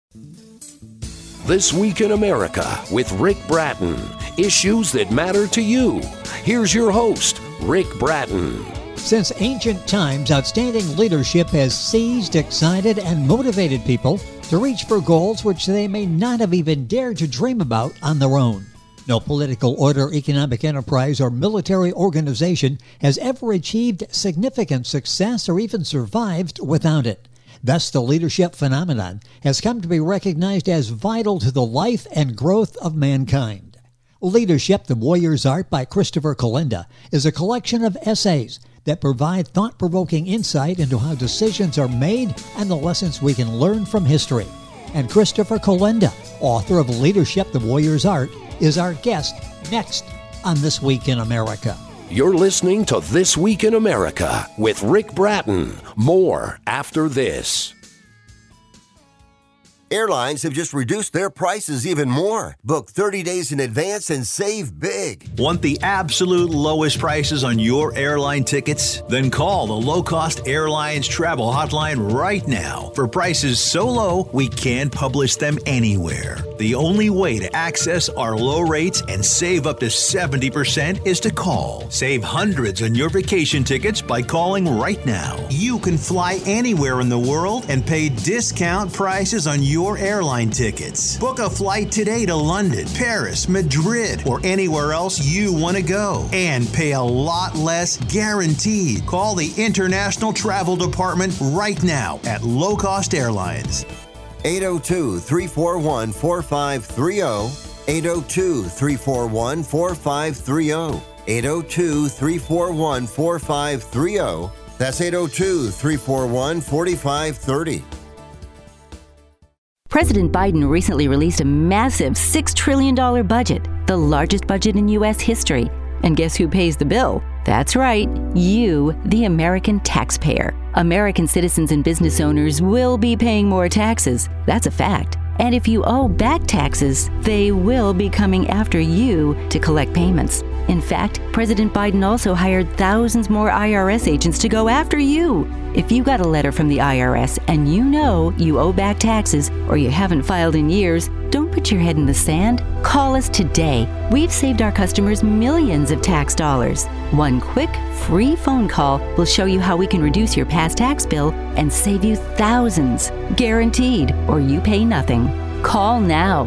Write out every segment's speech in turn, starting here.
This Week in America with Rick Bratton. Issues that matter to you. Here's your host, Rick Bratton. Since ancient times, outstanding leadership has seized, excited, and motivated people to reach for goals which they may not have even dared to dream about on their own. No political order, economic enterprise, or military organization has ever achieved significant success or even survived without it. Thus, the leadership phenomenon has come to be recognized as vital to the life and growth of mankind. Leadership, the Warrior's Art by Christopher Kolenda is a collection of essays that provide thought-provoking insight into how decisions are made and the lessons we can learn from history. And Christopher Kolenda, author of Leadership, the Warrior's Art, is our guest next on This Week in America. You're listening to This Week in America with Rick Bratton. More after this. Airlines have just reduced their prices even more. Book 30 days in advance and save big. Want the absolute lowest prices on your airline tickets? Then call the Low Cost Airlines Travel Hotline right now for prices so low we can't publish them anywhere. The only way to access our low rates and save up to 70% is to call. Save hundreds on your vacation tickets by calling right now. You can fly anywhere in the world and pay discount prices on your airline tickets. Book a flight today to London, Paris, Madrid, or anywhere else you want to go and pay a lot less guaranteed. Call the International Travel Department right now at Low Cost Airlines. 802-341-4530. 802-341-4530. 802-341-4530. That's 802-341-4530. President Biden recently released a massive $6 trillion budget, the largest budget in U.S. history. And guess who pays the bill? That's right, you, the American taxpayer. American citizens and business owners will be paying more taxes. That's a fact. And if you owe back taxes, they will be coming after you to collect payments. In fact, President Biden also hired thousands more IRS agents to go after you. If you got a letter from the IRS and you know you owe back taxes or you haven't filed in years, don't put your head in the sand. Call us today. We've saved our customers millions of tax dollars. One quick, free phone call will show you how we can reduce your past tax bill and save you thousands. Guaranteed, or you pay nothing. Call now.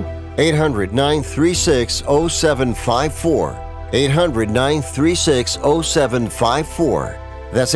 800-936-0754. 800-936-0754. That's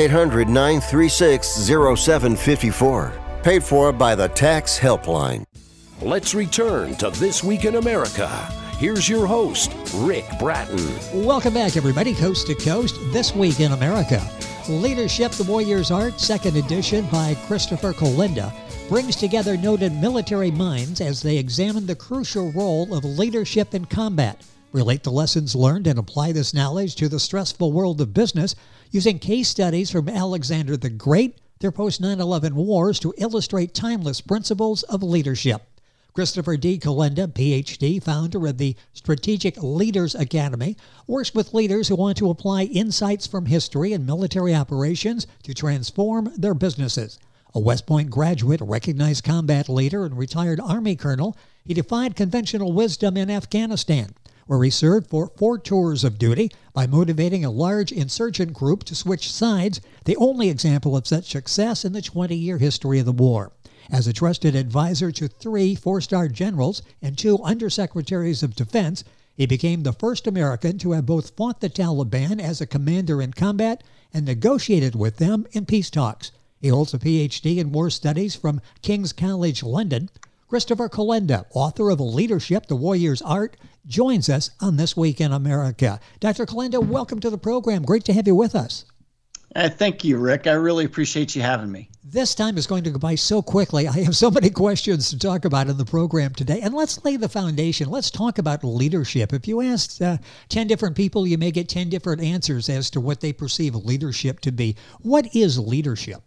800-936-0754. Paid for by the Tax Helpline. Let's return to This Week in America. Here's your host, Rick Bratton. Welcome back, everybody, coast to coast. This Week in America. Leadership, the Warrior's Art, second edition by Christopher Kolenda, brings together noted military minds as they examine the crucial role of leadership in combat, relate the lessons learned, and apply this knowledge to the stressful world of business using case studies from Alexander the Great, their post-9/11 wars to illustrate timeless principles of leadership. Christopher D. Kolenda, Ph.D., founder of the Strategic Leaders Academy, works with leaders who want to apply insights from history and military operations to transform their businesses. A West Point graduate, recognized combat leader, and retired Army colonel, he defied conventional wisdom in Afghanistan, where he served for 4 tours of duty by motivating a large insurgent group to switch sides, the only example of such success in the 20-year history of the war. As a trusted advisor to 3 4-star generals and 2 undersecretaries of defense, he became the first American to have both fought the Taliban as a commander in combat and negotiated with them in peace talks. He holds a Ph.D. in War Studies from King's College London. Christopher Kolenda, author of Leadership, the Warrior's Art, joins us on This Week in America. Dr. Kolenda, welcome to the program. Great to have you with us. Thank you, Rick. I really appreciate you having me. This time is going to go by so quickly. I have so many questions to talk about in the program today. And let's lay the foundation. Let's talk about leadership. If you ask 10 different people, you may get 10 different answers as to what they perceive leadership to be. What is leadership?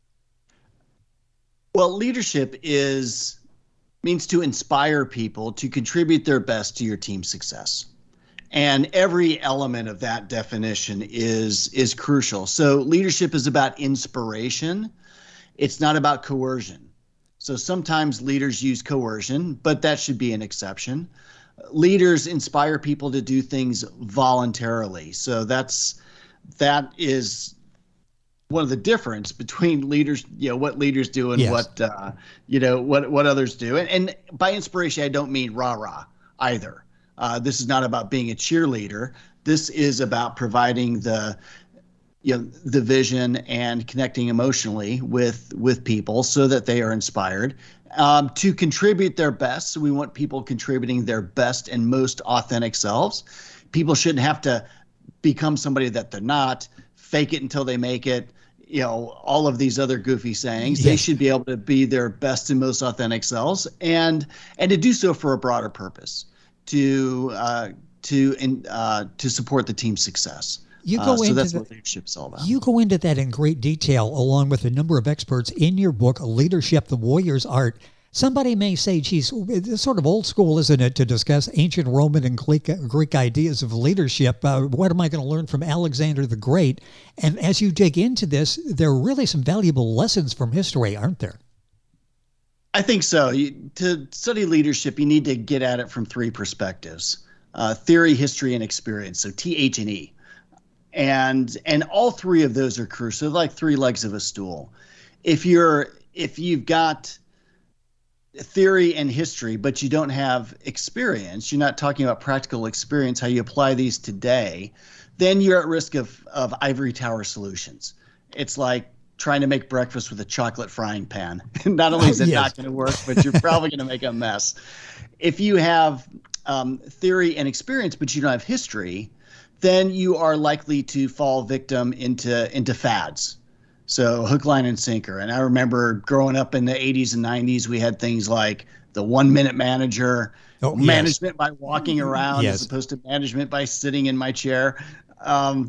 Well, leadership means to inspire people to contribute their best to your team's success. And every element of that definition is crucial. So leadership is about inspiration. It's not about coercion. So sometimes leaders use coercion, but that should be an exception. Leaders inspire people to do things voluntarily. So that is one of the difference between leaders, what leaders do and Yes. what others do. And by inspiration, I don't mean rah-rah either. This is not about being a cheerleader. This is about providing the vision and connecting emotionally with people so that they are inspired to contribute their best. So we want people contributing their best and most authentic selves. People shouldn't have to become somebody that they're not, fake it until they make it, all of these other goofy sayings. Yes. They should be able to be their best and most authentic selves, and to do so for a broader purpose, to support the team's success. So that's what leadership is all about. You go into that in great detail, along with a number of experts in your book, Leadership, the Warrior's Art. Somebody may say, geez, it's sort of old school, isn't it, to discuss ancient Roman and Greek ideas of leadership. What am I going to learn from Alexander the Great? And as you dig into this, there are really some valuable lessons from history, aren't there? I think so. To study leadership, you need to get at it from three perspectives: theory, history, and experience. So TH&E. And all three of those are crucial, like three legs of a stool. If you've got theory and history, but you don't have experience, you're not talking about practical experience, how you apply these today, then you're at risk of ivory tower solutions. It's like trying to make breakfast with a chocolate frying pan. Not only is it not going to work, but you're probably going to make a mess. If you have theory and experience, but you don't have history, then you are likely to fall victim into fads. So hook, line, and sinker. And I remember growing up in the 80s and 90s, we had things like the 1 minute manager, management by walking around as opposed to management by sitting in my chair. And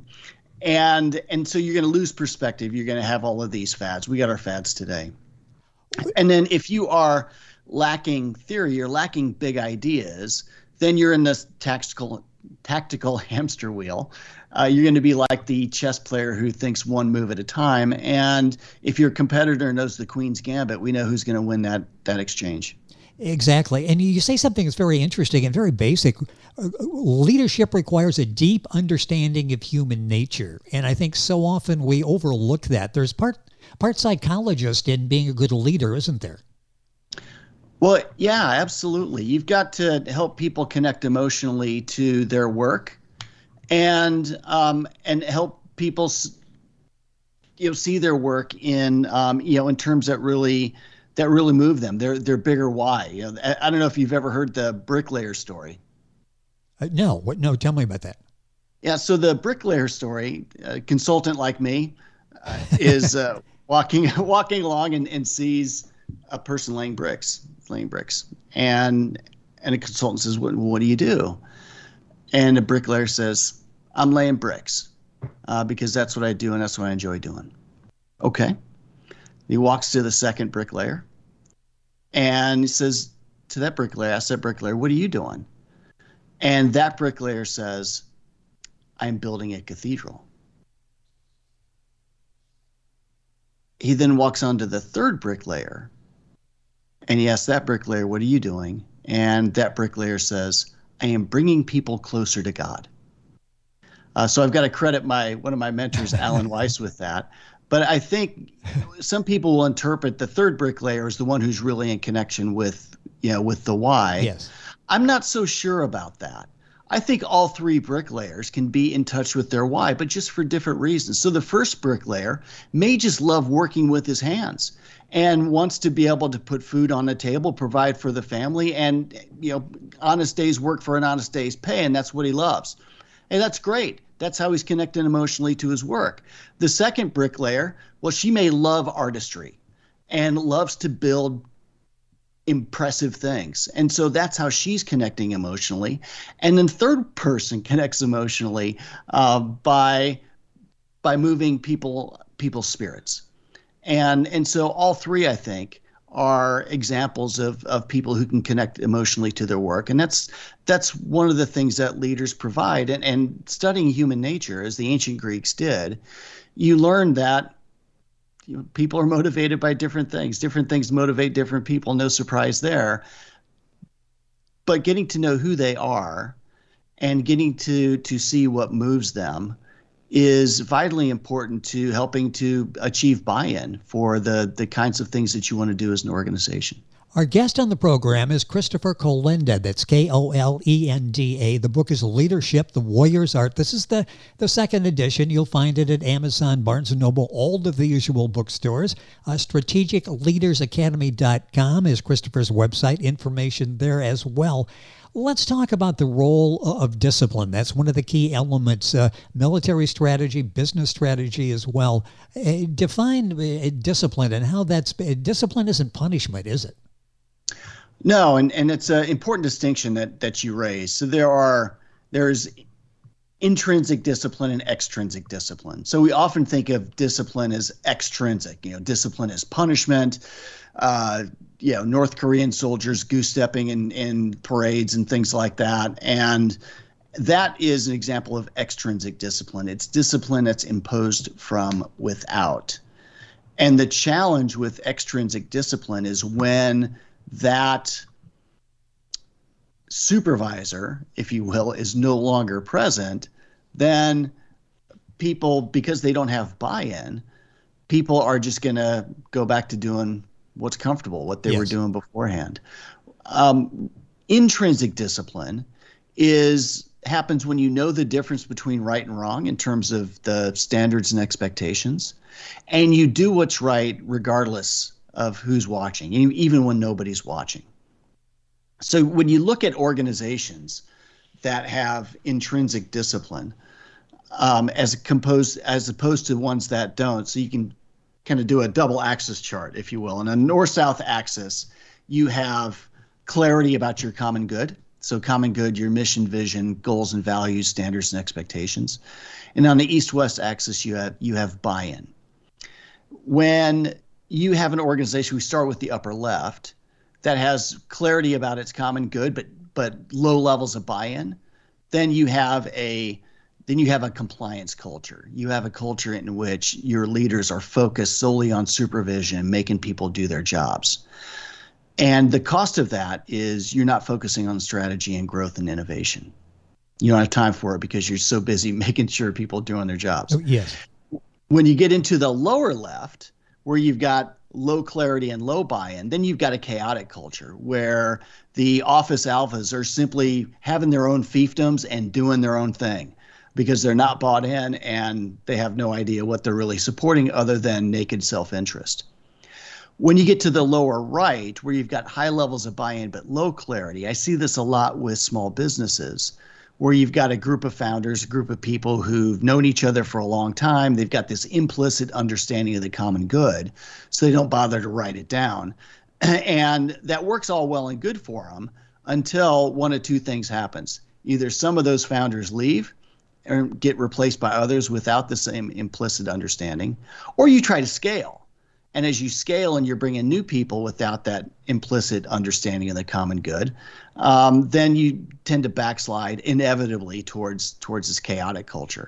so you're going to lose perspective. You're going to have all of these fads. We got our fads today. And then if you are lacking theory, you're lacking big ideas, then you're in this tactical hamster wheel. You're going to be like the chess player who thinks one move at a time. And if your competitor knows the Queen's Gambit, we know who's going to win that exchange. Exactly. And you say something that's very interesting and very basic. Leadership requires a deep understanding of human nature. And I think so often we overlook that. There's part psychologist in being a good leader, isn't there? Well, yeah, absolutely. You've got to help people connect emotionally to their work, and help people see their work in in terms that really move them. Their bigger why. I don't know if you've ever heard the bricklayer story. No. No, tell me about that. Yeah, so the bricklayer story, a consultant like me is walking along and sees a person laying bricks, and a consultant says, "What do you do?" And the bricklayer says, "I'm laying bricks because that's what I do and that's what I enjoy doing." Okay. He walks to the second bricklayer and he says to that bricklayer, "Ask that bricklayer, what are you doing?" And that bricklayer says, "I'm building a cathedral." He then walks on to the third bricklayer and he asks that bricklayer, "What are you doing?" And that bricklayer says, "I am bringing people closer to God." So I've got to credit one of my mentors, Alan Weiss, with that. But I think some people will interpret the third bricklayer as the one who's really in connection with the why. Yes. I'm not so sure about that. I think all three bricklayers can be in touch with their why, but just for different reasons. So the first bricklayer may just love working with his hands and wants to be able to put food on the table, provide for the family, and honest day's work for an honest day's pay, and that's what he loves. And that's great. That's how he's connected emotionally to his work. The second bricklayer, well, she may love artistry and loves to build impressive things. And so that's how she's connecting emotionally. And then third person connects emotionally by moving people's spirits. And so all three, I think, are examples of people who can connect emotionally to their work. And that's one of the things that leaders provide. And studying human nature, as the ancient Greeks did, you learn that people are motivated by different things. Different things motivate different people. No surprise there. But getting to know who they are and getting to see what moves them is vitally important to helping to achieve buy-in for the kinds of things that you want to do as an organization. Our guest on the program is Christopher Kolenda. That's Kolenda. The book is Leadership, The Warrior's Art. This is the second edition. You'll find it at Amazon, Barnes & Noble, all of the usual bookstores. StrategicLeadersAcademy.com is Christopher's website. Information there as well. Let's talk about the role of discipline. That's one of the key elements. Military strategy, business strategy as well. Define discipline and how discipline isn't punishment, is it? No, and it's an important distinction that you raise. So there's intrinsic discipline and extrinsic discipline. So we often think of discipline as extrinsic. Discipline is punishment. North Korean soldiers goose-stepping in parades and things like that. And that is an example of extrinsic discipline. It's discipline that's imposed from without. And the challenge with extrinsic discipline is when that supervisor, if you will, is no longer present, then people, because they don't have buy-in, people are just going to go back to doing what's comfortable, what they were doing beforehand. Intrinsic discipline happens when you know the difference between right and wrong in terms of the standards and expectations, and you do what's right regardless of who's watching, even when nobody's watching. So when you look at organizations that have intrinsic discipline, as opposed to ones that don't, so you can kind of do a double axis chart, if you will. And on a north-south axis, you have clarity about your common good. So common good, your mission, vision, goals and values, standards and expectations. And on the east-west axis, you have buy-in. When you have an organization, we start with the upper left, that has clarity about its common good, but low levels of buy-in, then you have a compliance culture. You have a culture in which your leaders are focused solely on supervision, making people do their jobs. And the cost of that is you're not focusing on strategy and growth and innovation. You don't have time for it because you're so busy making sure people are doing their jobs. Oh, yes. When you get into the lower left, where you've got low clarity and low buy-in, then you've got a chaotic culture where the office alphas are simply having their own fiefdoms and doing their own thing because they're not bought in and they have no idea what they're really supporting other than naked self-interest. When you get to the lower right, where you've got high levels of buy-in but low clarity, I see this a lot with small businesses, where you've got a group of founders, a group of people who've known each other for a long time. They've got this implicit understanding of the common good, so they don't bother to write it down. And that works all well and good for them until one of two things happens. Either some of those founders leave or get replaced by others without the same implicit understanding, or you try to scale. And as you scale and you're bringing new people without that implicit understanding of the common good, then you tend to backslide inevitably towards this chaotic culture.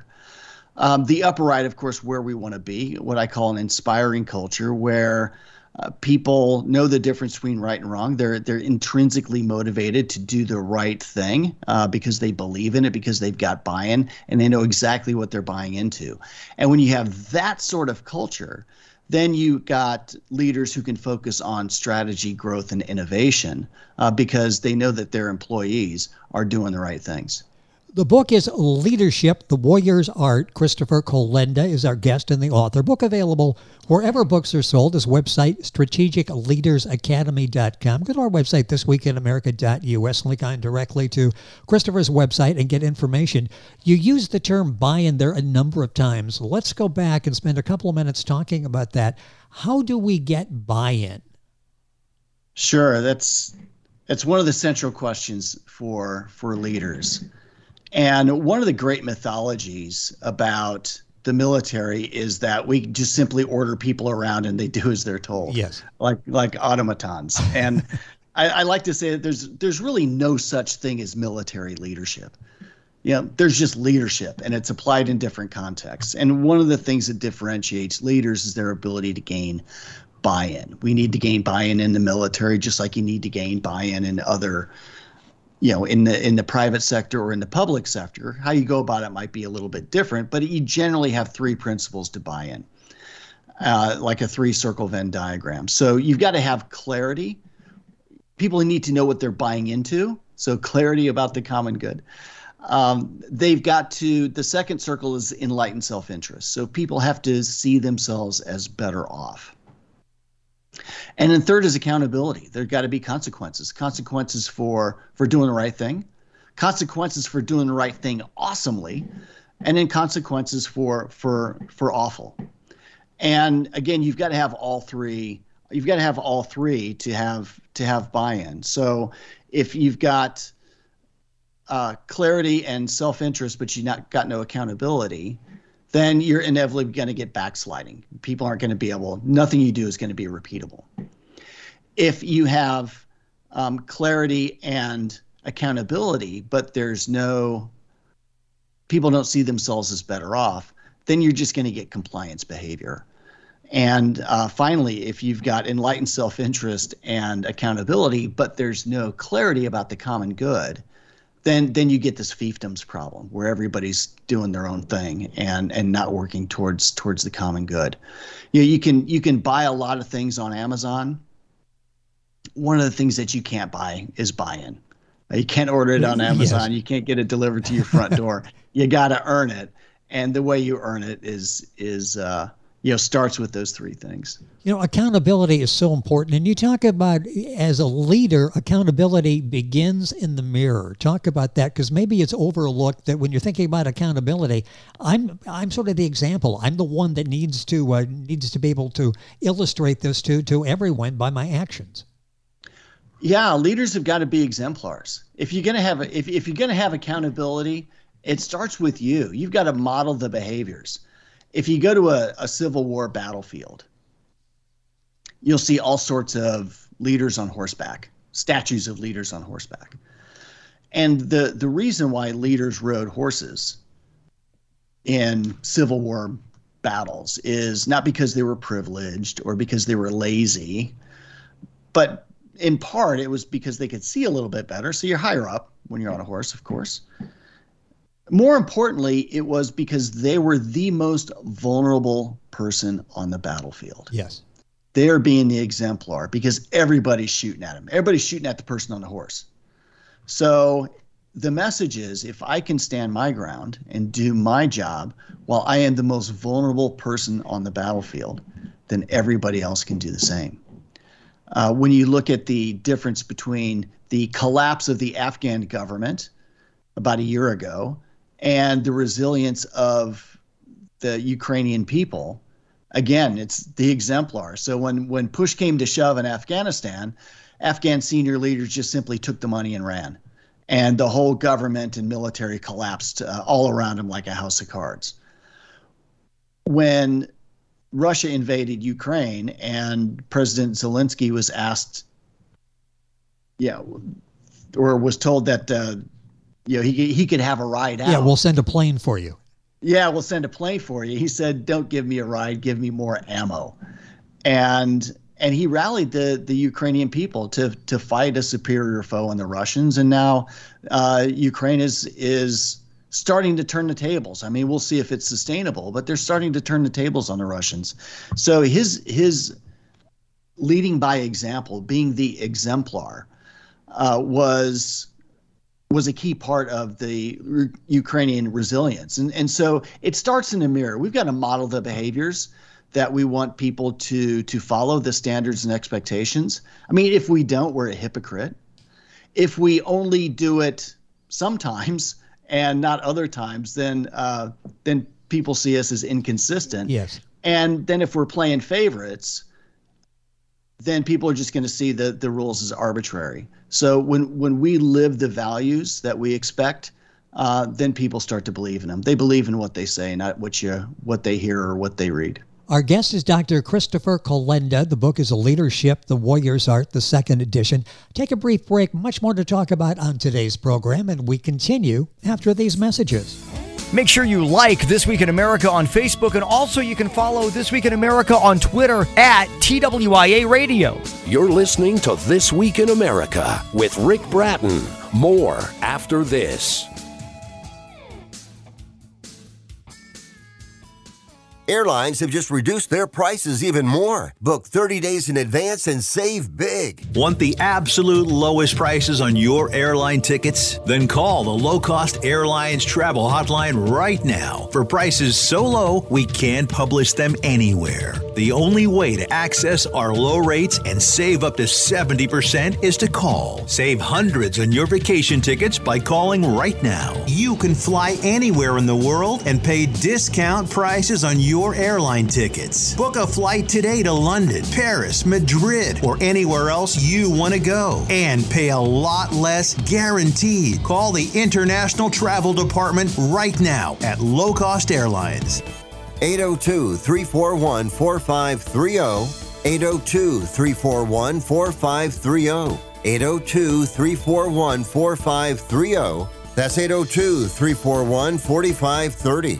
The upper right, of course, where we want to be, what I call an inspiring culture, where people know the difference between right and wrong. They're intrinsically motivated to do the right thing because they believe in it, because they've got buy-in, and they know exactly what they're buying into. And when you have that sort of culture, then you got leaders who can focus on strategy, growth, and innovation because they know that their employees are doing the right things. The book is Leadership, The Warrior's Art. Christopher Kolenda is our guest and the author. Book available wherever books are sold. His website, StrategicLeadersAcademy.com. Go to our website, thisweekinamerica.us. Link on directly to Christopher's website and get information. You used the term buy-in there a number of times. Let's go back and spend a couple of minutes talking about that. How do we get buy-in? Sure. That's one of the central questions for leaders. And one of the great mythologies about the military is that we just simply order people around and they do as they're told. Yes. Like automatons. And I like to say that there's really no such thing as military leadership. there's just leadership, and it's applied in different contexts. And one of the things that differentiates leaders is their ability to gain buy-in. We need to gain buy-in in the military, just like you need to gain buy-in in other, in the private sector or in the public sector. How you go about it might be a little bit different, but you generally have three principles to buy in, like a 3-circle Venn diagram. So you've got to have clarity. People need to know what they're buying into. So clarity about the common good. They've got to, the second circle is enlightened self-interest. So people have to see themselves as better off. And then third is accountability. There've got to be consequences for doing the right thing, consequences for doing the right thing awesomely, and then consequences for awful. And again, you've got to have all three. You've got to have all three to have buy-in. So if you've got clarity and self-interest, but you've got no accountability, then you're inevitably going to get backsliding. People aren't going to nothing you do is going to be repeatable. If you have clarity and accountability, but people don't see themselves as better off, then you're just going to get compliance behavior. And finally, if you've got enlightened self-interest and accountability, but there's no clarity about the common good, then you get this fiefdoms problem where everybody's doing their own thing and not working towards the common good. You can buy a lot of things on Amazon. One of the things that you can't buy is buy-in. You can't order it on Amazon. Yes. You can't get it delivered to your front door. You got to earn it, and the way you earn it is starts with those three things. Accountability is so important. And you talk about, as a leader, accountability begins in the mirror. Talk about that, because maybe it's overlooked that when you're thinking about accountability, I'm sort of the example. I'm the one that needs to be able to illustrate this to everyone by my actions. Yeah, leaders have got to be exemplars. If you're going to have accountability, it starts with you. You've got to model the behaviors. If you go to a Civil War battlefield, you'll see all sorts of leaders on horseback, statues of leaders on horseback. And the reason why leaders rode horses in Civil War battles is not because they were privileged or because they were lazy, but in part it was because they could see a little bit better. So you're higher up when you're on a horse, of course. More importantly, it was because they were the most vulnerable person on the battlefield. Yes. They're being the exemplar because everybody's shooting at them. Everybody's shooting at the person on the horse. So the message is, if I can stand my ground and do my job while I am the most vulnerable person on the battlefield, then everybody else can do the same. When you look at the difference between the collapse of the Afghan government about a year ago and the resilience of the Ukrainian people, again, it's the exemplar. So when push came to shove in Afghanistan, Afghan senior leaders just simply took the money and ran. And the whole government and military collapsed all around them like a house of cards. When Russia invaded Ukraine and President Zelensky was asked, or was told that, he could have a ride out. Yeah, we'll send a plane for you. Yeah, we'll send a plane for you. He said, don't give me a ride, give me more ammo. And he rallied the Ukrainian people to fight a superior foe in the Russians. And now Ukraine is starting to turn the tables. I mean, we'll see if it's sustainable, but they're starting to turn the tables on the Russians. So his leading by example, being the exemplar, was a key part of the Ukrainian resilience. And so it starts in the mirror. We've got to model the behaviors that we want people to follow, the standards and expectations. I mean, if we don't, we're a hypocrite. If we only do it sometimes and not other times, then people see us as inconsistent. Yes. And then if we're playing favorites, then people are just going to see the rules as arbitrary. So when we live the values that we expect, then people start to believe in them. They believe in what they say, not what they hear or what they read. Our guest is Dr. Christopher Kolenda. The book is Leadership, The Warrior's Art, the second edition. Take a brief break. Much more to talk about on today's program, and we continue after these messages. Make sure you like This Week in America on Facebook, and also you can follow This Week in America on Twitter at TWIA Radio. You're listening to This Week in America with Rick Bratton. More after this. Airlines have just reduced their prices even more. Book 30 days in advance and save big. Want the absolute lowest prices on your airline tickets? Then call the Low Cost Airlines Travel Hotline right now for prices so low we can't publish them anywhere. The only way to access our low rates and save up to 70% is to call. Save hundreds on your vacation tickets by calling right now. You can fly anywhere in the world and pay discount prices on your airline tickets. Book a flight today to London, Paris, Madrid, or anywhere else you want to go and pay a lot less guaranteed. Call the International Travel Department right now at Low Cost Airlines. 802-341-4530. 802-341-4530. 802-341-4530. That's 802-341-4530.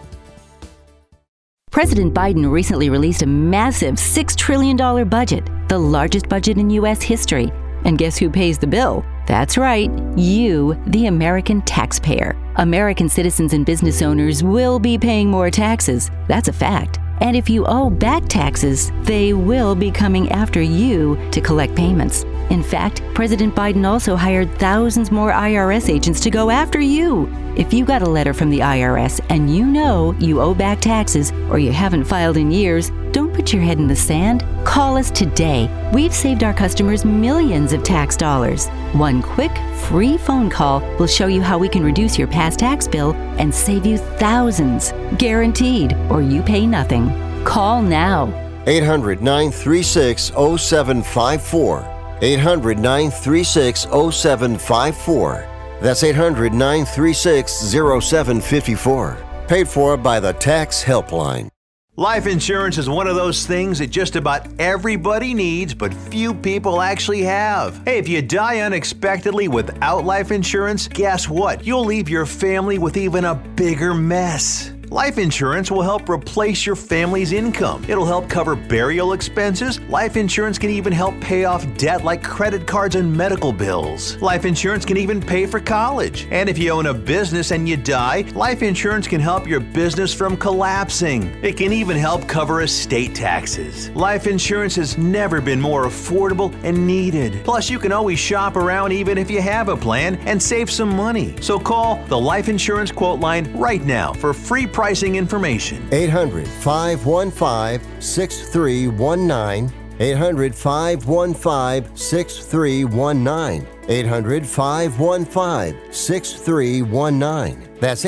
President Biden recently released a massive $6 trillion budget, the largest budget in U.S. history. And guess who pays the bill? That's right, you, the American taxpayer. American citizens and business owners will be paying more taxes. That's a fact. And if you owe back taxes, they will be coming after you to collect payments. In fact, President Biden also hired thousands more IRS agents to go after you. If you got a letter from the IRS and you know you owe back taxes or you haven't filed in years, don't put your head in the sand. Call us today. We've saved our customers millions of tax dollars. One quick, free phone call will show you how we can reduce your past tax bill and save you thousands. Guaranteed, or you pay nothing. Call now. 800-936-0754. 800-936-0754. That's 800-936-0754. Paid for by the Tax Helpline. Life insurance is one of those things that just about everybody needs, but few people actually have. Hey, if you die unexpectedly without life insurance, guess what? You'll leave your family with even a bigger mess. Life insurance will help replace your family's income. It'll help cover burial expenses. Life insurance can even help pay off debt like credit cards and medical bills. Life insurance can even pay for college. And if you own a business and you die, life insurance can help your business from collapsing. It can even help cover estate taxes. Life insurance has never been more affordable and needed. Plus, you can always shop around even if you have a plan and save some money. So call the Life Insurance Quote Line right now for free pricing information. 800-515-6319. 800-515-6319. 800-515-6319. That's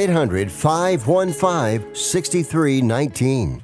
800-515-6319.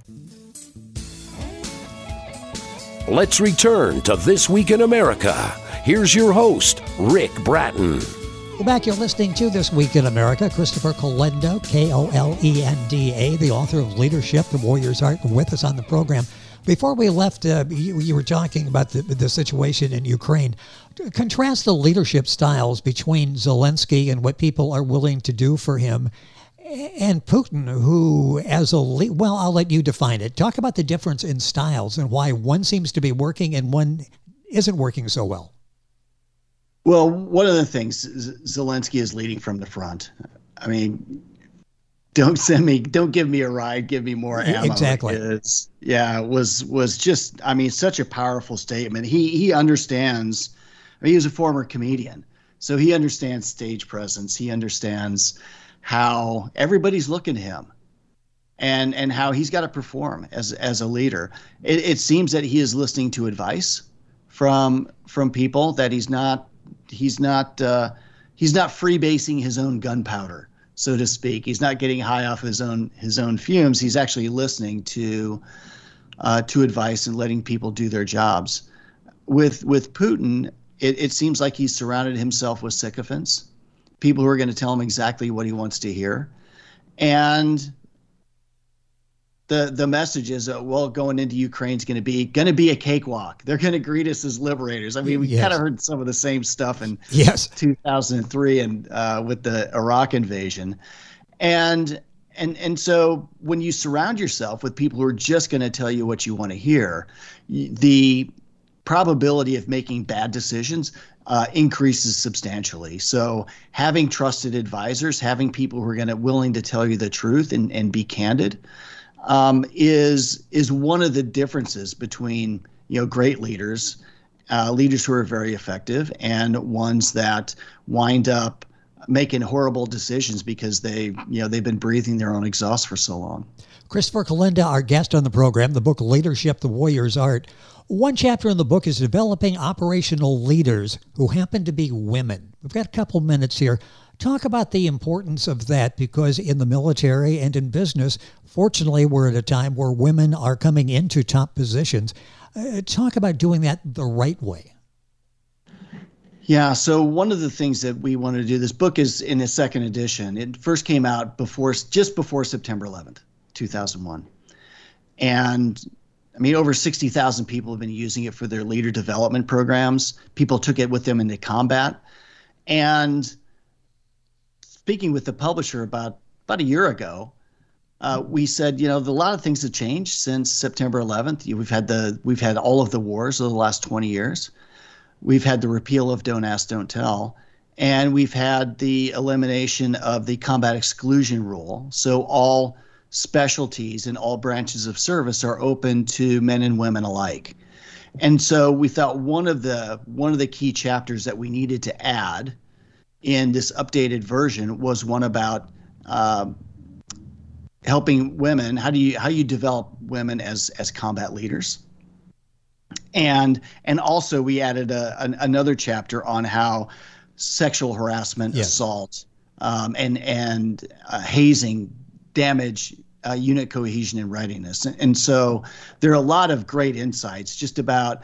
Let's return to This Week in America. Here's your host, Rick Bratton. Well, back, you're listening to This Week in America. Christopher Kolenda, Kolenda, the author of Leadership, The Warrior's Art, with us on the program. Before we left, you were talking about the situation in Ukraine. Contrast the leadership styles between Zelensky and what people are willing to do for him and Putin, who, as a well, I'll let you define it. Talk about the difference in styles and why one seems to be working and one isn't working so well. Well, one of the things Zelensky is leading from the front. I mean, don't give me a ride, give me more ammo. Exactly. Was just, I mean, such a powerful statement. He understands. I mean, he was a former comedian, so he understands stage presence. He understands how everybody's looking to him, and how he's got to perform as a leader. It seems that he is listening to advice from people, that he's not freebasing his own gunpowder, so to speak. He's not getting high off his own fumes. He's actually listening to advice and letting people do their jobs. With Putin, it seems like he's surrounded himself with sycophants, people who are going to tell him exactly what he wants to hear. And the message is, well, going into Ukraine is going to be a cakewalk. They're going to greet us as liberators. I mean, we kind of heard some of the same stuff in 2003 and with the Iraq invasion. And so when you surround yourself with people who are just going to tell you what you want to hear, the probability of making bad decisions increases substantially. So having trusted advisors, having people who are willing to tell you the truth and be candid, is one of the differences between great leaders, leaders who are very effective, and ones that wind up making horrible decisions because they've been breathing their own exhaust for so long. Christopher Kolenda, our guest on the program, the book Leadership: The Warrior's Art. One chapter in the book is developing operational leaders who happen to be women. We've got a couple minutes here. Talk about the importance of that, because in the military and in business, fortunately, we're at a time where women are coming into top positions. Talk about doing that the right way. Yeah, so one of the things that we wanted to do, this book is in its second edition. It first came out just before September 11th, 2001. And I mean, over 60,000 people have been using it for their leader development programs. People took it with them into combat. And speaking with the publisher about a year ago, we said, a lot of things have changed since September 11th. We've had all of the wars of the last 20 years. We've had the repeal of Don't Ask, Don't Tell, and we've had the elimination of the combat exclusion rule. So all specialties and all branches of service are open to men and women alike. And so we thought one of the key chapters that we needed to add in this updated version was one about helping women. How you develop women as combat leaders, and also we added another chapter on how sexual harassment, assault, and hazing damage unit cohesion and readiness. And so there are a lot of great insights just about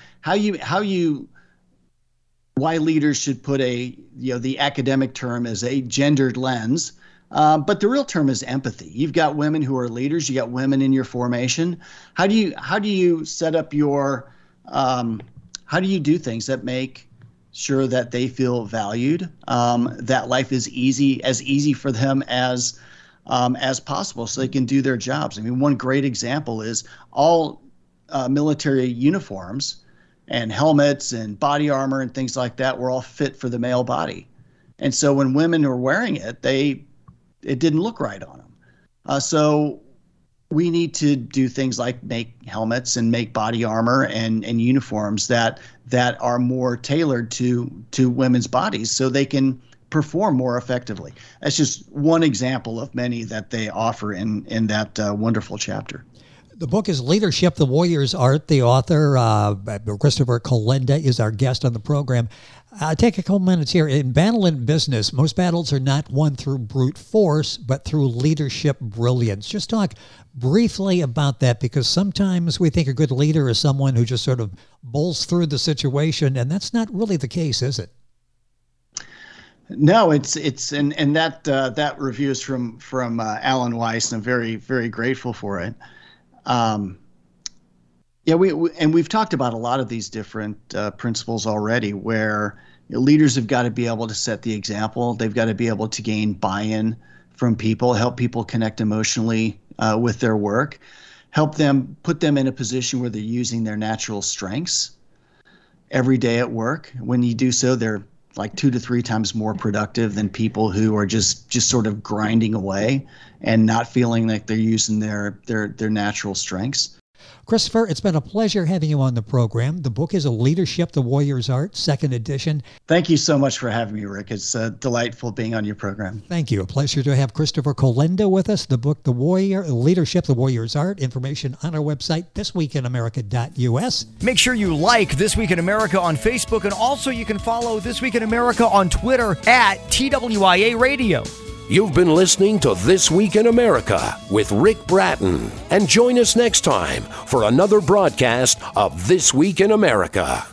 why leaders should put the academic term as a gendered lens, but the real term is empathy. You've got women who are leaders. You got women in your formation. How do you set up your how do you do things that make sure that they feel valued, that life is as easy for them as possible, so they can do their jobs? I mean, one great example is all military uniforms and helmets and body armor and things like that were all fit for the male body. And so when women were wearing it, it didn't look right on them. So we need to do things like make helmets and make body armor and uniforms that are more tailored to women's bodies so they can perform more effectively. That's just one example of many that they offer in that wonderful chapter. The book is Leadership: The Warrior's Art. The author, Christopher Kolenda, is our guest on the program. Take a couple minutes here. In battle and business, most battles are not won through brute force, but through leadership brilliance. Just talk briefly about that, because sometimes we think a good leader is someone who just sort of bowls through the situation, and that's not really the case, is it? No, it's and that review is from Alan Weiss, and I'm very, very grateful for it. We've talked about a lot of these different principles already, where leaders have got to be able to set the example. They've got to be able to gain buy-in from people, help people connect emotionally with their work, help them, put them in a position where they're using their natural strengths every day at work. When you do so, they're like 2 to 3 times more productive than people who are just sort of grinding away and not feeling like they're using their natural strengths. Christopher, it's been a pleasure having you on the program. The book is Leadership: The Warrior's Art, second edition. Thank you so much for having me, Rick. It's delightful being on your program. Thank you. A pleasure to have Christopher Kolenda with us. The book, Leadership: The Warrior's Art. Information on our website, thisweekinamerica.us. Make sure you like This Week in America on Facebook, and also you can follow This Week in America on Twitter at TWIA Radio. You've been listening to This Week in America with Rick Bratton. And join us next time for another broadcast of This Week in America.